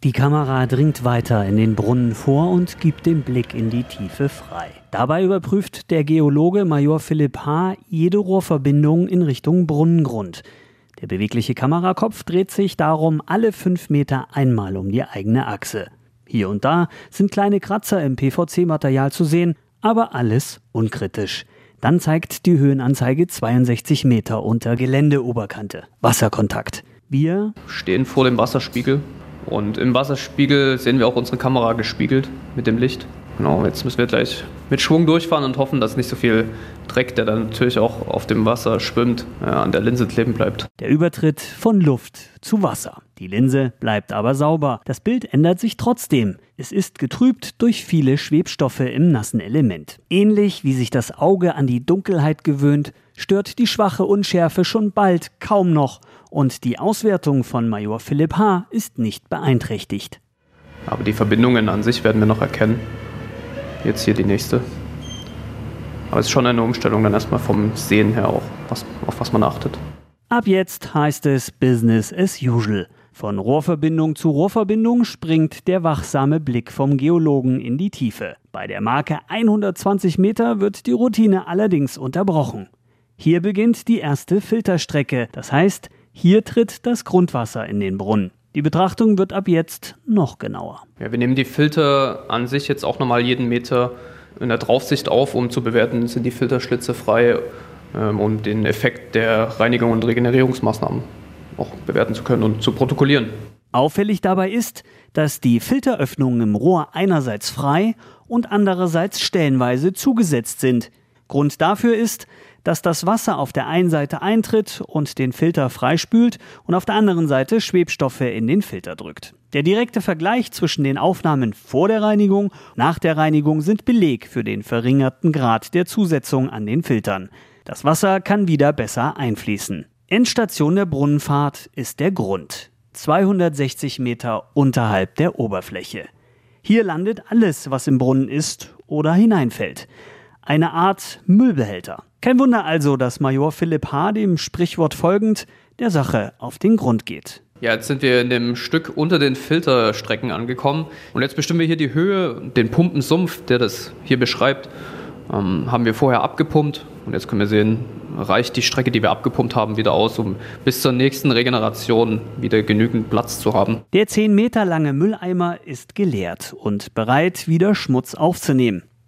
Die Kamera dringt weiter in den Brunnen vor und gibt den Blick in die Tiefe frei. Dabei überprüft der Geologe Major Philipp H. jede Rohrverbindung in Richtung Brunnengrund. Der bewegliche Kamerakopf dreht sich darum alle 5 Meter einmal um die eigene Achse. Hier und da sind kleine Kratzer im PVC-Material zu sehen, aber alles unkritisch. Dann zeigt die Höhenanzeige 62 Meter unter Geländeoberkante. Wasserkontakt. Wir stehen vor dem Wasserspiegel und im Wasserspiegel sehen wir auch unsere Kamera gespiegelt mit dem Licht. Genau, jetzt müssen wir gleich mit Schwung durchfahren und hoffen, dass nicht so viel Dreck, der dann natürlich auch auf dem Wasser schwimmt, an der Linse kleben bleibt. Der Übertritt von Luft zu Wasser. Die Linse bleibt aber sauber. Das Bild ändert sich trotzdem. Es ist getrübt durch viele Schwebstoffe im nassen Element. Ähnlich wie sich das Auge an die Dunkelheit gewöhnt, stört die schwache Unschärfe schon bald kaum noch. Und die Auswertung von Major Philipp H. ist nicht beeinträchtigt. Aber die Verbindungen an sich werden wir noch erkennen. Jetzt hier die nächste. Aber es ist schon eine Umstellung dann erstmal vom Sehen her auch, auf was man achtet. Ab jetzt heißt es Business as usual. Von Rohrverbindung zu Rohrverbindung springt der wachsame Blick vom Geologen in die Tiefe. Bei der Marke 120 Meter wird die Routine allerdings unterbrochen. Hier beginnt die erste Filterstrecke. Das heißt, hier tritt das Grundwasser in den Brunnen. Die Betrachtung wird ab jetzt noch genauer. Ja, wir nehmen die Filter an sich jetzt auch nochmal jeden Meter in der Draufsicht auf, um zu bewerten, sind die Filterschlitze frei, um den Effekt der Reinigung und Regenerierungsmaßnahmen auch bewerten zu können und zu protokollieren. Auffällig dabei ist, dass die Filteröffnungen im Rohr einerseits frei und andererseits stellenweise zugesetzt sind. Grund dafür ist, dass das Wasser auf der einen Seite eintritt und den Filter freispült und auf der anderen Seite Schwebstoffe in den Filter drückt. Der direkte Vergleich zwischen den Aufnahmen vor der Reinigung und nach der Reinigung sind Beleg für den verringerten Grad der Zusetzung an den Filtern. Das Wasser kann wieder besser einfließen. Endstation der Brunnenfahrt ist der Grund. 260 Meter unterhalb der Oberfläche. Hier landet alles, was im Brunnen ist oder hineinfällt. Eine Art Müllbehälter. Kein Wunder also, dass Major Philipp H. dem Sprichwort folgend der Sache auf den Grund geht. Ja, jetzt sind wir in dem Stück unter den Filterstrecken angekommen und jetzt bestimmen wir hier die Höhe, den Pumpensumpf, der das hier beschreibt, haben wir vorher abgepumpt und jetzt können wir sehen, reicht die Strecke, die wir abgepumpt haben, wieder aus, um bis zur nächsten Regeneration wieder genügend Platz zu haben. Der 10 Meter lange Mülleimer ist geleert und bereit, wieder Schmutz aufzunehmen.